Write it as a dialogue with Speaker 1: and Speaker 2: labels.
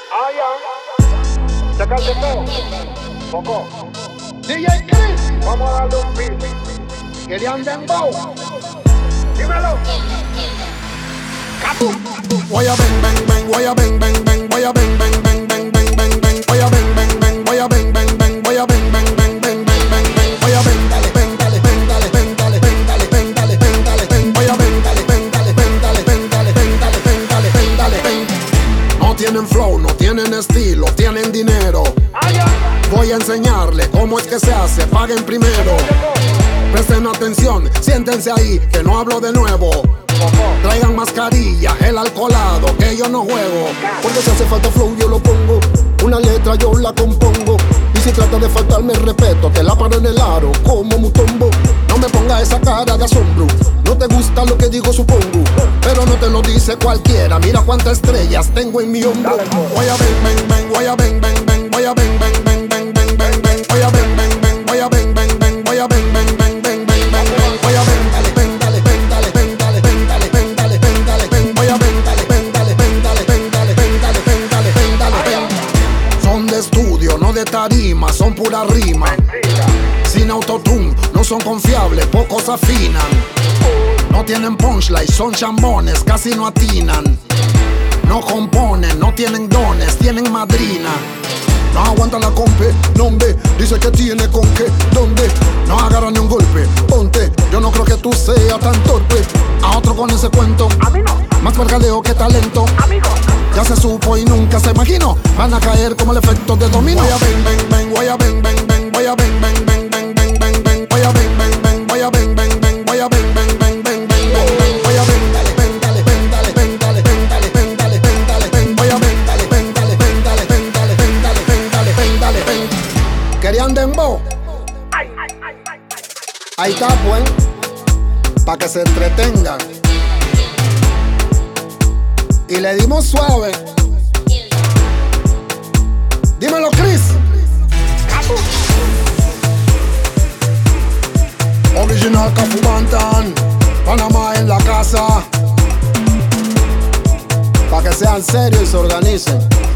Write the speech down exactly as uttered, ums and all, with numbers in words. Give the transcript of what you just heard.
Speaker 1: Ah, ya. Sacarte todo. Poco. D J Chris, vamos a darle un beat. Que le anden bow. Dímelo. Capu.
Speaker 2: Vaya bang bang bang, vaya bang bang bang, vaya bang bang bang bang bang bang bang, vaya bang bang bang, vaya bang bang bang, vaya bang bang bang bang bang bang bang, vaya bang dale bang dale bang dale bang dale bang dale bang dale bang dale bang, vaya bang dale bang dale bang dale bang dale bang dale bang dale bang dale bang. No tienen flow, no tienen estilo, tienen dinero. Voy a enseñarle cómo es que se hace, paguen primero. Presten atención, siéntense ahí, que no hablo de nuevo. Traigan mascarilla, el alcoholado, que yo no juego.
Speaker 3: Porque si hace falta flow yo lo pongo, una letra yo la compongo. Y si trata de faltarme el respeto, te la paro en el aro como mutombo. No me ponga esa cara de asombro, no te gusta lo que digo supongo, pero no te lo dice cualquiera, mira cuántas estrellas tengo en mi hombro.
Speaker 2: Voy a bang bang bang, voy a bang bang bang, voy a bang bang bang bang bang bang bang, voy a bang bang bang, voy a bang bang bang, voy a bang bang bang bang bang bang, voy a bang dale bang dale bang dale bang dale bang dale bang dale bang dale bang, voy a bang dale bang dale bang dale bang dale bang dale bang dale bang dale bang. Son de estudio, no de tarima, son pura rima. Sin autotune, no son confiables, pocos afinan. No tienen punchline, son chambones, casi no atinan. No componen, no tienen dones, tienen madrina. No aguanta la compe, nombre, dice que tiene con qué, dónde. No agarra ni un golpe, ponte, yo no creo que tú seas tan torpe. A otro con ese cuento,
Speaker 1: A mí no.
Speaker 2: más mercadeo que talento.
Speaker 1: Amigo.
Speaker 2: Ya se supo y nunca se imaginó, van a caer como el efecto de dominó. Voy a bang bang bang, voy a bang bang bang, voy a bang bang bang bang bang bang bang, voy a bang bang bang, voy a bang bang bang, voy a bang bang bang bang bang bang, voy a bang dale bang dale bang dale bang dale bang dale bang dale bang dale bang, voy a bang dale bang dale bang dale bang dale bang dale bang dale bang dale bang. ¿Querían dembow? Ahí está pues, pa' que se entretengan. Y le dimos suave. Dímelo, Chris. Original Cafu Bantan, Panamá en la casa. Pa' que sean serios y se organicen.